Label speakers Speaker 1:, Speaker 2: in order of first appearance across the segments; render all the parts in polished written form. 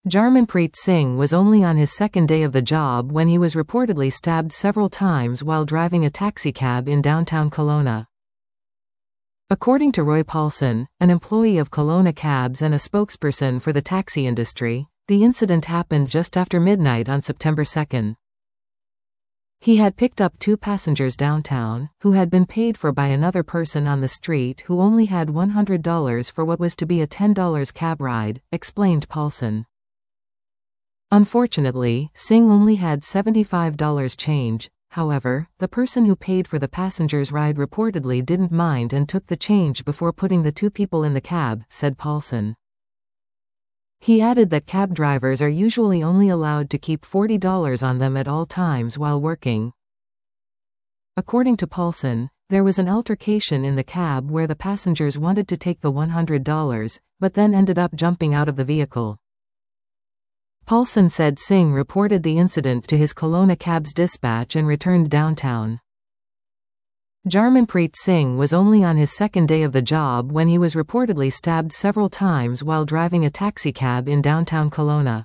Speaker 1: Jarmanpreet Singh was only on his second day of the job when he was reportedly stabbed several times while driving a taxicab in downtown Kelowna. According to Roy Paulson, an employee of Kelowna Cabs and a spokesperson for the taxi industry, the incident happened just after midnight on September 2. He had picked up two passengers downtown, who had been paid for by another person on the street who only had $100 for what was to be a $10 cab ride, explained Paulson. Unfortunately, Singh only had $75 change. However, the person who paid for the passenger's ride reportedly didn't mind and took the change before putting the two people in the cab, said Paulson. He added that cab drivers are usually only allowed to keep $40 on them at all times while working. According to Paulson, there was an altercation in the cab where the passengers wanted to take the $100, but then ended up jumping out of the vehicle. Paulson said Singh reported the incident to his Kelowna Cabs dispatch and returned downtown. Jarmanpreet Singh was only on his second day of the job when he was reportedly stabbed several times while driving a taxicab in downtown Kelowna.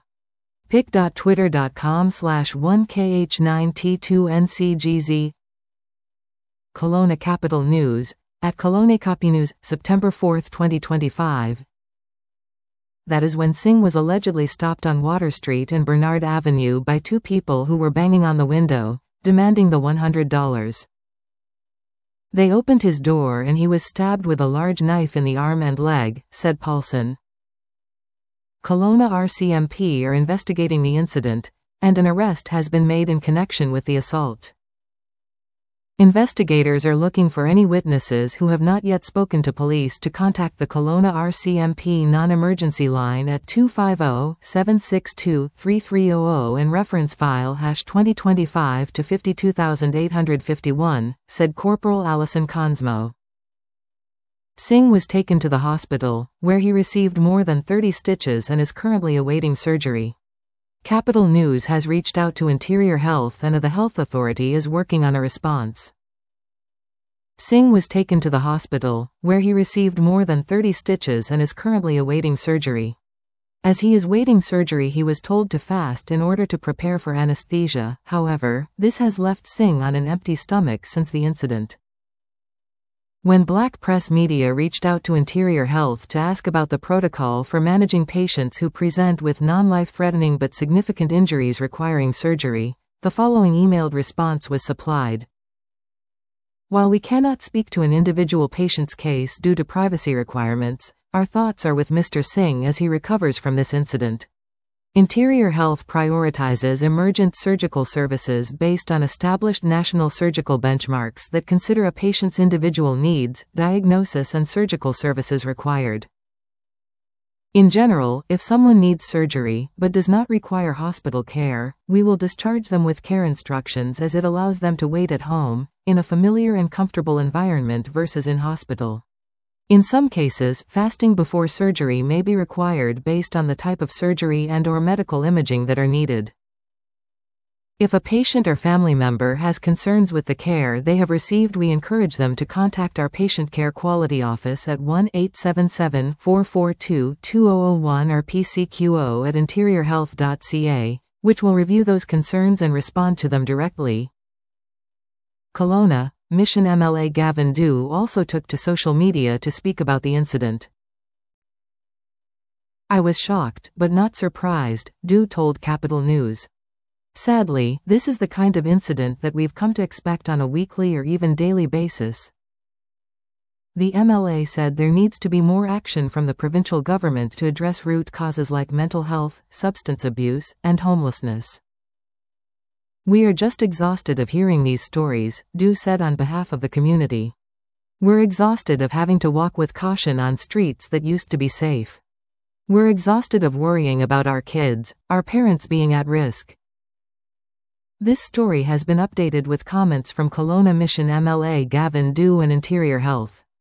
Speaker 1: pic.twitter.com/1kh9t2ncgz Kelowna Capital News, at Kelowna Copy News, September 4, 2025. That is when Singh was allegedly stopped on Water Street and Bernard Avenue by two people who were banging on the window, demanding the $100. They opened his door and he was stabbed with a large knife in the arm and leg, said Paulson. Kelowna RCMP are investigating the incident, and an arrest has been made in connection with the assault. Investigators are looking for any witnesses who have not yet spoken to police to contact the Kelowna RCMP non-emergency line at 250-762-3300 and reference file #2025-52851, said Corporal Alison Consmo. Singh was taken to the hospital, where he received more than 30 stitches and is currently awaiting surgery. Capital News has reached out to Interior Health and the Health Authority is working on a response. Singh was taken to the hospital, where he received more than 30 stitches and is currently awaiting surgery. As he is waiting surgery, he was told to fast in order to prepare for anesthesia. However, this has left Singh on an empty stomach since the incident. When black press media reached out to Interior Health to ask about the protocol for managing patients who present with non-life-threatening but significant injuries requiring surgery, the following emailed response was supplied. While we cannot speak to an individual patient's case due to privacy requirements, our thoughts are with Mr. Singh as he recovers from this incident. Interior Health prioritizes emergent surgical services based on established national surgical benchmarks that consider a patient's individual needs, diagnosis and surgical services required. In general, if someone needs surgery but does not require hospital care, we will discharge them with care instructions as it allows them to wait at home, in a familiar and comfortable environment versus in hospital. In some cases, fasting before surgery may be required based on the type of surgery and/or medical imaging that are needed. If a patient or family member has concerns with the care they have received, we encourage them to contact our Patient Care Quality Office at 1-877-442-2001 or pcqo@interiorhealth.ca, which will review those concerns and respond to them directly. Kelowna Mission MLA Gavin Dew also took to social media to speak about the incident. I was shocked, but not surprised, Dew told Capital News. Sadly, this is the kind of incident that we've come to expect on a weekly or even daily basis. The MLA said there needs to be more action from the provincial government to address root causes like mental health, substance abuse, and homelessness. We are just exhausted of hearing these stories, Dew said on behalf of the community. We're exhausted of having to walk with caution on streets that used to be safe. We're exhausted of worrying about our kids, our parents being at risk. This story has been updated with comments from Kelowna Mission MLA Gavin Dew and Interior Health.